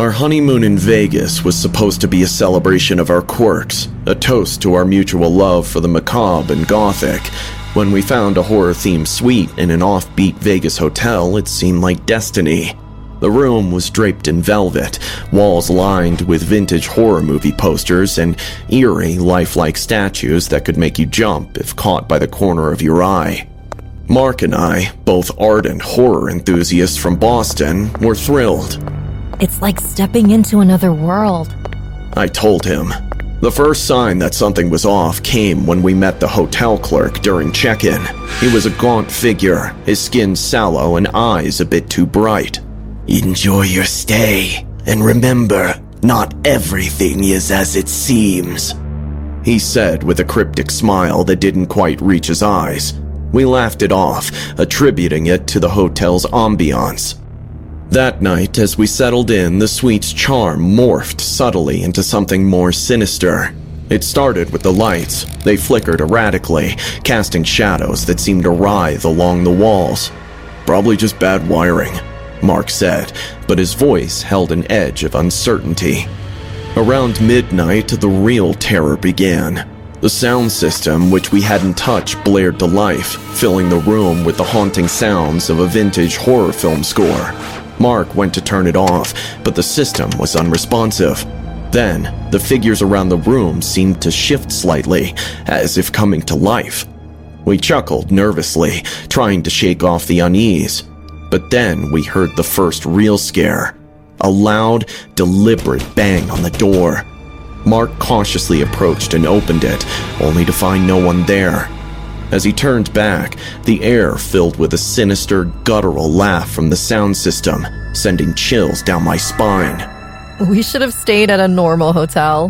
Our honeymoon in Vegas was supposed to be a celebration of our quirks, a toast to our mutual love for the macabre and gothic. When we found a horror-themed suite in an offbeat Vegas hotel, it seemed like destiny. The room was draped in velvet, walls lined with vintage horror movie posters and eerie, lifelike statues that could make you jump if caught by the corner of your eye. Mark and I, both ardent horror enthusiasts from Boston, were thrilled. It's like stepping into another world, I told him. The first sign that something was off came when we met the hotel clerk during check-in. He was a gaunt figure, his skin sallow and eyes a bit too bright. "Enjoy your stay, and remember, not everything is as it seems," he said with a cryptic smile that didn't quite reach his eyes. We laughed it off, attributing it to the hotel's ambiance. That night, as we settled in, the suite's charm morphed subtly into something more sinister. It started with the lights. They flickered erratically, casting shadows that seemed to writhe along the walls. "Probably just bad wiring," Mark said, but his voice held an edge of uncertainty. Around midnight, the real terror began. The sound system, which we hadn't touched, blared to life, filling the room with the haunting sounds of a vintage horror film score. Mark went to turn it off, but the system was unresponsive. Then, the figures around the room seemed to shift slightly, as if coming to life. We chuckled nervously, trying to shake off the unease. But then we heard the first real scare. A loud, deliberate bang on the door. Mark cautiously approached and opened it, only to find no one there. As he turned back, the air filled with a sinister, guttural laugh from the sound system, sending chills down my spine. We should have stayed at a normal hotel,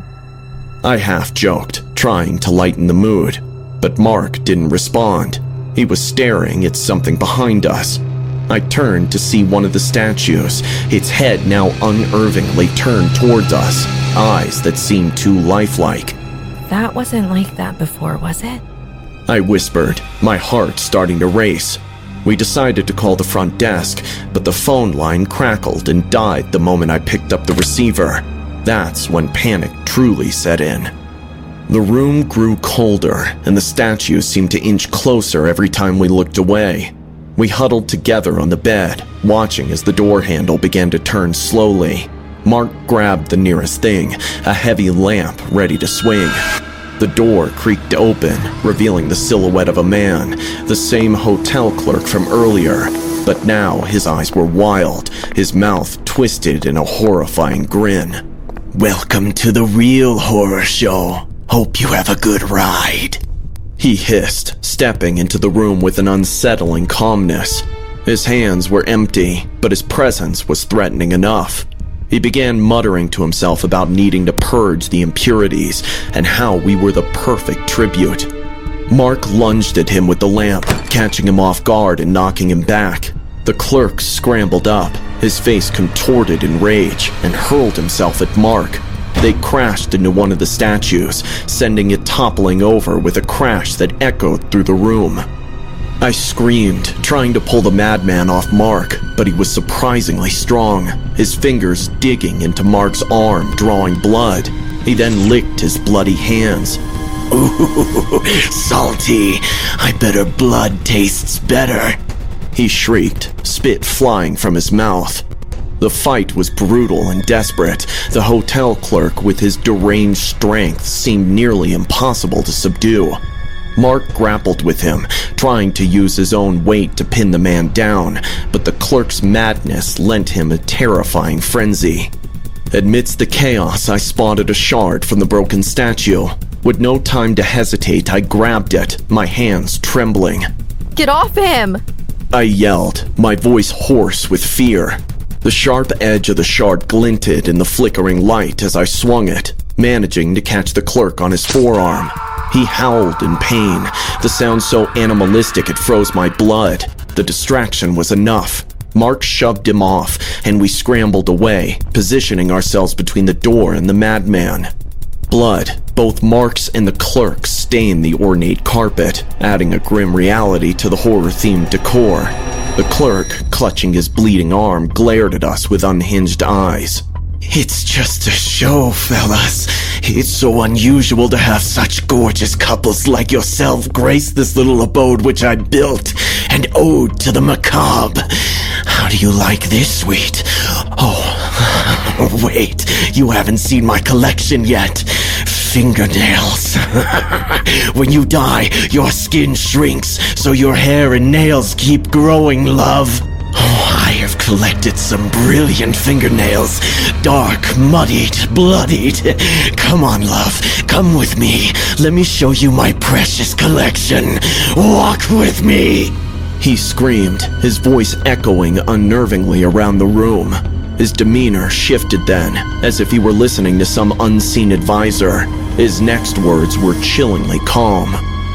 I half joked, trying to lighten the mood. But Mark didn't respond. He was staring at something behind us. I turned to see one of the statues, its head now unnervingly turned towards us, eyes that seemed too lifelike. That wasn't like that before, was it? I whispered, my heart starting to race. We decided to call the front desk, but the phone line crackled and died the moment I picked up the receiver. That's when panic truly set in. The room grew colder, and the statues seemed to inch closer every time we looked away. We huddled together on the bed, watching as the door handle began to turn slowly. Mark grabbed the nearest thing, a heavy lamp ready to swing. The door creaked open, revealing the silhouette of a man, the same hotel clerk from earlier. But now his eyes were wild, his mouth twisted in a horrifying grin. "Welcome to the real horror show. Hope you have a good ride," he hissed, stepping into the room with an unsettling calmness. His hands were empty, but his presence was threatening enough. He began muttering to himself about needing to purge the impurities and how we were the perfect tribute. Mark lunged at him with the lamp, catching him off guard and knocking him back. The clerk scrambled up, his face contorted in rage, and hurled himself at Mark. They crashed into one of the statues, sending it toppling over with a crash that echoed through the room. I screamed, trying to pull the madman off Mark, but he was surprisingly strong, his fingers digging into Mark's arm, drawing blood. He then licked his bloody hands. "Ooh, salty. I bet her blood tastes better," he shrieked, spit flying from his mouth. The fight was brutal and desperate. The hotel clerk, with his deranged strength, seemed nearly impossible to subdue. Mark grappled with him, trying to use his own weight to pin the man down, but the clerk's madness lent him a terrifying frenzy. Amidst the chaos, I spotted a shard from the broken statue. With no time to hesitate, I grabbed it, my hands trembling. Get off him! I yelled, my voice hoarse with fear. The sharp edge of the shard glinted in the flickering light as I swung it, managing to catch the clerk on his forearm. He howled in pain, the sound so animalistic it froze my blood. The distraction was enough. Mark shoved him off, and we scrambled away, positioning ourselves between the door and the madman. Blood, both Mark's and the clerk's, stained the ornate carpet, adding a grim reality to the horror-themed decor. The clerk, clutching his bleeding arm, glared at us with unhinged eyes. It's just a show, fellas. It's so unusual to have such gorgeous couples like yourself grace this little abode which I built, an ode to the macabre. How do you like this, sweet? Oh, wait, you haven't seen my collection yet. Fingernails. When you die, your skin shrinks, so your hair and nails keep growing, love. Oh, I have collected some brilliant fingernails. Dark, muddied, bloodied. Come on, love. Come with me. Let me show you my precious collection. Walk with me. He screamed, his voice echoing unnervingly around the room. His demeanor shifted then, as if he were listening to some unseen advisor. His next words were chillingly calm.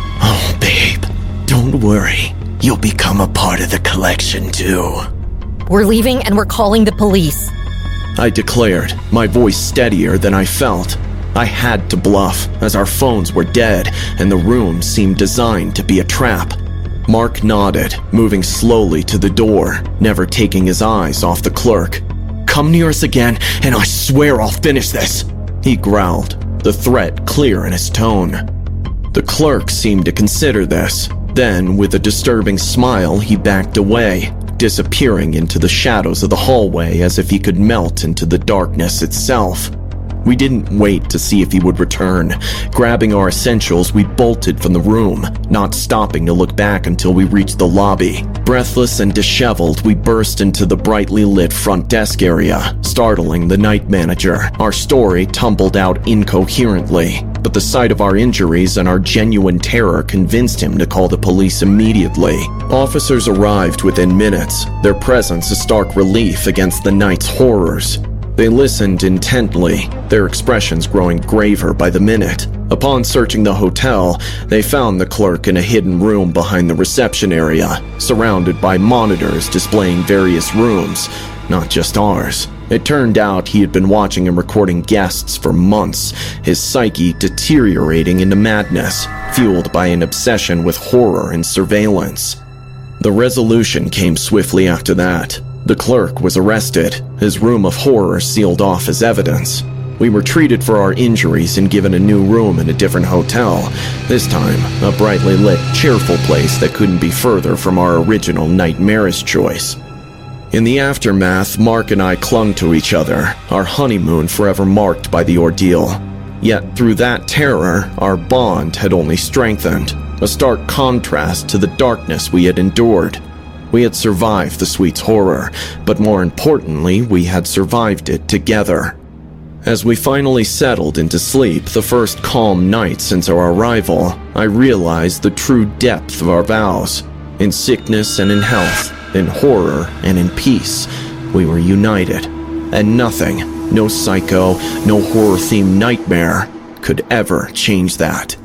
Oh, babe, don't worry. You'll become a part of the collection, too. We're leaving and we're calling the police. I declared, my voice steadier than I felt. I had to bluff, as our phones were dead, and the room seemed designed to be a trap. Mark nodded, moving slowly to the door, never taking his eyes off the clerk. Come near us again, and I swear I'll finish this, he growled, the threat clear in his tone. The clerk seemed to consider this. Then, with a disturbing smile, he backed away, disappearing into the shadows of the hallway as if he could melt into the darkness itself. We didn't wait to see if he would return. Grabbing our essentials, we bolted from the room, not stopping to look back until we reached the lobby. Breathless and disheveled, we burst into the brightly lit front desk area, startling the night manager. Our story tumbled out incoherently, but the sight of our injuries and our genuine terror convinced him to call the police immediately. Officers arrived within minutes, their presence a stark relief against the night's horrors. They listened intently, their expressions growing graver by the minute. Upon searching the hotel, they found the clerk in a hidden room behind the reception area, surrounded by monitors displaying various rooms, not just ours. It turned out he had been watching and recording guests for months, his psyche deteriorating into madness, fueled by an obsession with horror and surveillance. The resolution came swiftly after that. The clerk was arrested, his room of horror sealed off as evidence. We were treated for our injuries and given a new room in a different hotel, this time a brightly lit, cheerful place that couldn't be further from our original nightmarish choice. In the aftermath, Mark and I clung to each other, our honeymoon forever marked by the ordeal. Yet through that terror, our bond had only strengthened, a stark contrast to the darkness we had endured. We had survived the suite's horror, but more importantly, we had survived it together. As we finally settled into sleep, the first calm night since our arrival, I realized the true depth of our vows. In sickness and in health, in horror and in peace, we were united. And nothing, no psycho, no horror-themed nightmare, could ever change that.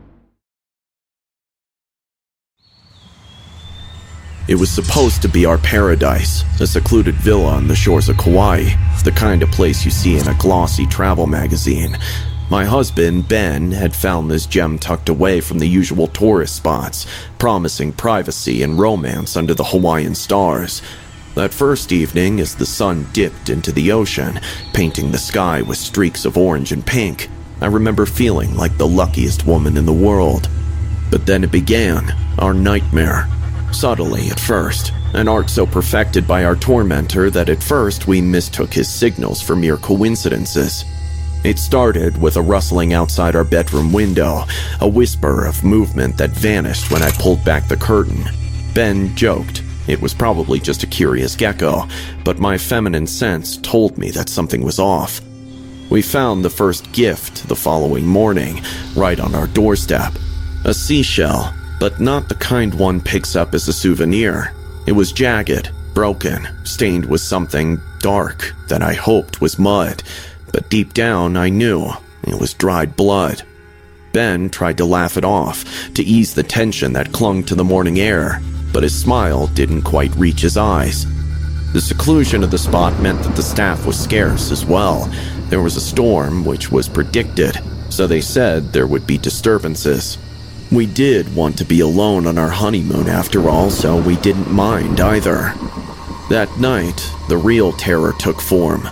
It was supposed to be our paradise, a secluded villa on the shores of Kauai, the kind of place you see in a glossy travel magazine. My husband, Ben, had found this gem tucked away from the usual tourist spots, promising privacy and romance under the Hawaiian stars. That first evening, as the sun dipped into the ocean, painting the sky with streaks of orange and pink, I remember feeling like the luckiest woman in the world. But then it began, our nightmare. Subtly at first, an art so perfected by our tormentor that at first we mistook his signals for mere coincidences. It started with a rustling outside our bedroom window, a whisper of movement that vanished when I pulled back the curtain. Ben joked it was probably just a curious gecko, but my feminine sense told me that something was off. We found the first gift the following morning, right on our doorstep. A seashell, but not the kind one picks up as a souvenir. It was jagged, broken, stained with something dark that I hoped was mud, but deep down I knew it was dried blood. Ben tried to laugh it off, to ease the tension that clung to the morning air, but his smile didn't quite reach his eyes. The seclusion of the spot meant that the staff was scarce as well. There was a storm, which was predicted, so they said there would be disturbances. We did want to be alone on our honeymoon after all, so we didn't mind either. That night, the real terror took form.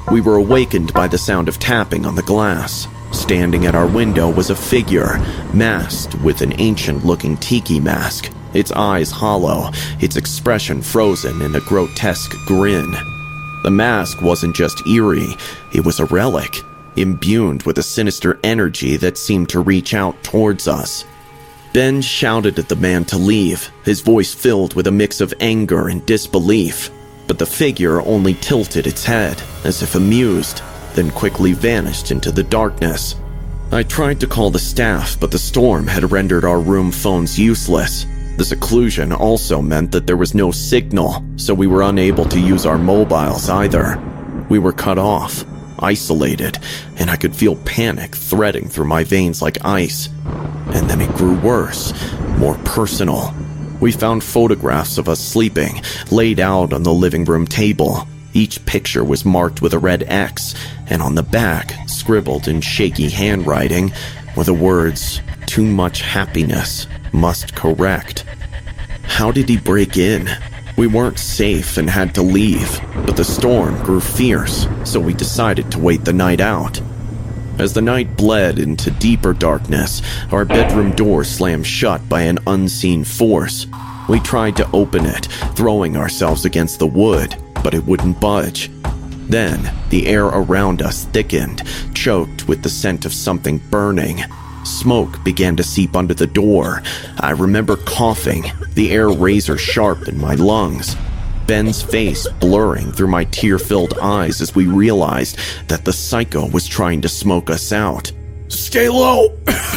we were awakened by the sound of tapping on the glass. Standing at our window was a figure, masked with an ancient-looking tiki mask, its eyes hollow, its expression frozen in a grotesque grin. The mask wasn't just eerie, it was a relic, imbued with a sinister energy that seemed to reach out towards us. Ben shouted at the man to leave, his voice filled with a mix of anger and disbelief, but the figure only tilted its head, as if amused, then quickly vanished into the darkness. I tried to call the staff, but the storm had rendered our room phones useless. The seclusion also meant that there was no signal, so we were unable to use our mobiles either. We were cut off, isolated, and I could feel panic threading through my veins like ice. And then it grew worse, more personal. We found photographs of us sleeping, laid out on the living room table. Each picture was marked with a red X, and on the back, scribbled in shaky handwriting, were the words, "Too much happiness, must correct." How did he break in? We weren't safe and had to leave, but the storm grew fierce, so we decided to wait the night out. As the night bled into deeper darkness, our bedroom door slammed shut by an unseen force. We tried to open it, throwing ourselves against the wood, but it wouldn't budge. Then, the air around us thickened, choked with the scent of something burning. Smoke began to seep under the door. I remember coughing, the air razor sharp in my lungs. Ben's face blurring through my tear-filled eyes as we realized that the psycho was trying to smoke us out. "Stay low!"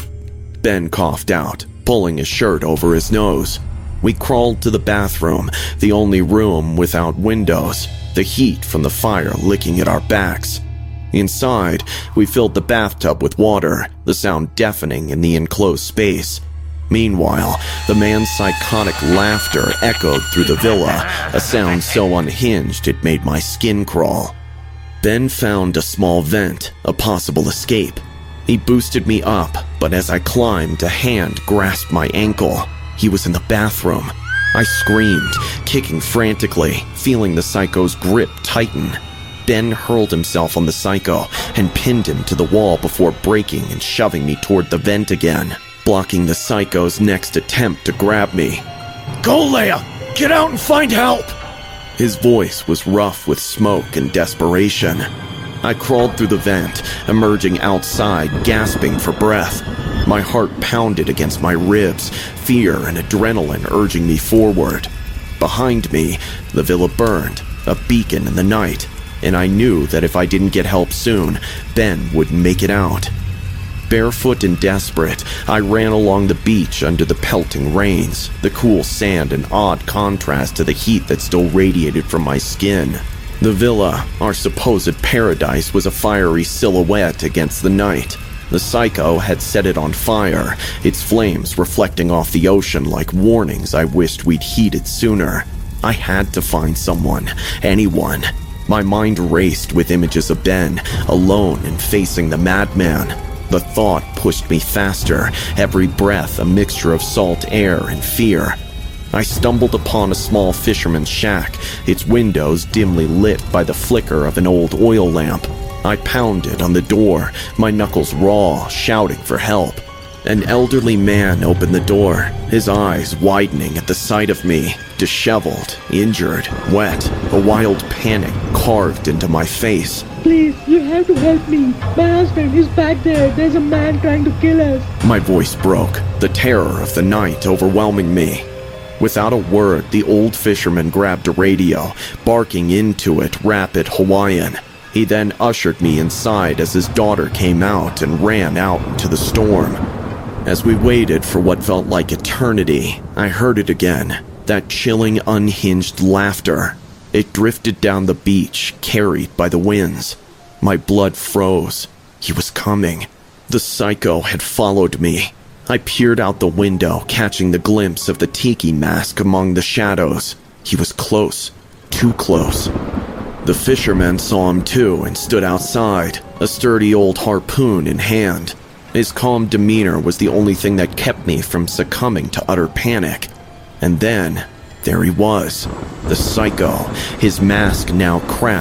Ben coughed out, pulling his shirt over his nose. We crawled to the bathroom, the only room without windows, the heat from the fire licking at our backs. Inside, we filled the bathtub with water, the sound deafening in the enclosed space. Meanwhile, the man's psychotic laughter echoed through the villa, a sound so unhinged it made my skin crawl. Ben found a small vent, a possible escape. He boosted me up, but as I climbed, a hand grasped my ankle. He was in the bathroom. I screamed, kicking frantically, feeling the psycho's grip tighten. Ben hurled himself on the psycho and pinned him to the wall before breaking and shoving me toward the vent again, blocking the psycho's next attempt to grab me. "Go, Leia! Get out and find help!" His voice was rough with smoke and desperation. I crawled through the vent, emerging outside, gasping for breath. My heart pounded against my ribs, fear and adrenaline urging me forward. Behind me, the villa burned, a beacon in the night, and I knew that if I didn't get help soon, Ben wouldn't make it out. Barefoot and desperate, I ran along the beach under the pelting rains, the cool sand in odd contrast to the heat that still radiated from my skin. The villa, our supposed paradise, was a fiery silhouette against the night. The psycho had set it on fire, its flames reflecting off the ocean like warnings I wished we'd heeded sooner. I had to find someone, anyone. My mind raced with images of Ben, alone and facing the madman. The thought pushed me faster, every breath a mixture of salt air and fear. I stumbled upon a small fisherman's shack, its windows dimly lit by the flicker of an old oil lamp. I pounded on the door, my knuckles raw, shouting for help. An elderly man opened the door, his eyes widening at the sight of me, disheveled, injured, wet, a wild panic carved into my face. "Please, you have to help me. My husband is back there. There's a man trying to kill us." My voice broke, the terror of the night overwhelming me. Without a word, the old fisherman grabbed a radio, barking into it rapid Hawaiian. He then ushered me inside as his daughter came out and ran out into the storm. As we waited for what felt like eternity, I heard it again, that chilling, unhinged laughter. It drifted down the beach, carried by the winds. My blood froze. He was coming. The psycho had followed me. I peered out the window, catching the glimpse of the tiki mask among the shadows. He was close, too close. The fisherman saw him too and stood outside, a sturdy old harpoon in hand. His calm demeanor was the only thing that kept me from succumbing to utter panic. And then, there he was, the psycho, his mask now cracked,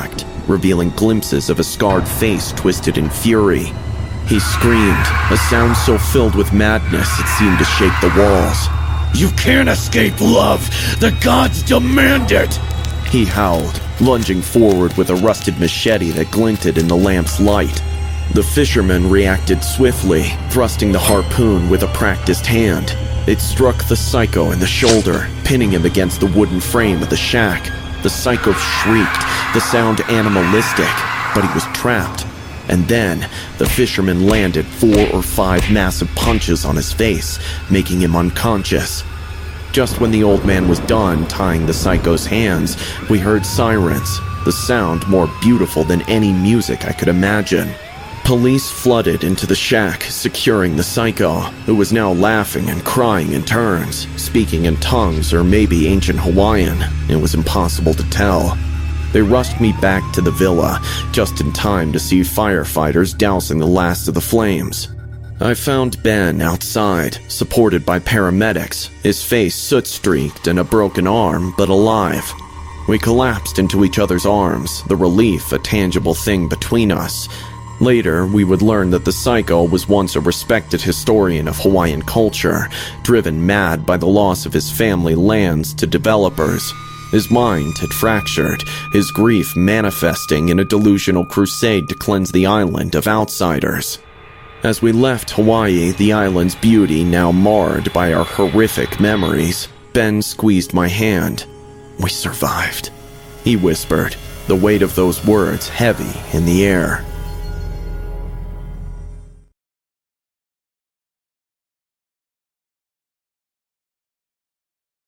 revealing glimpses of a scarred face twisted in fury. He screamed, a sound so filled with madness it seemed to shake the walls. "You can't escape love! The gods demand it!" He howled, lunging forward with a rusted machete that glinted in the lamp's light. The fisherman reacted swiftly, thrusting the harpoon with a practiced hand. It struck the psycho in the shoulder, pinning him against the wooden frame of the shack. The psycho shrieked, the sound animalistic, but he was trapped. And then, the fisherman landed 4 or 5 massive punches on his face, making him unconscious. Just when the old man was done tying the psycho's hands, we heard sirens, the sound more beautiful than any music I could imagine. Police flooded into the shack, securing the psycho, who was now laughing and crying in turns, speaking in tongues or maybe ancient Hawaiian. It was impossible to tell. They rushed me back to the villa, just in time to see firefighters dousing the last of the flames. I found Ben outside, supported by paramedics, his face soot-streaked and a broken arm, but alive. We collapsed into each other's arms, the relief a tangible thing between us. Later, we would learn that the psycho was once a respected historian of Hawaiian culture, driven mad by the loss of his family lands to developers. His mind had fractured, his grief manifesting in a delusional crusade to cleanse the island of outsiders. As we left Hawaii, the island's beauty now marred by our horrific memories, Ben squeezed my hand. "We survived," he whispered, the weight of those words heavy in the air.